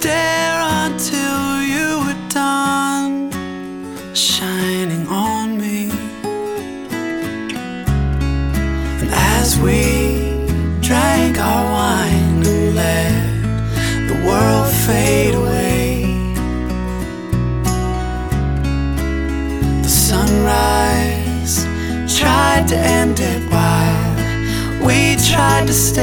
stare until you were done shining on me. And as we drank our wine and let the world fade away, the sunrise tried to end it while we tried to stay.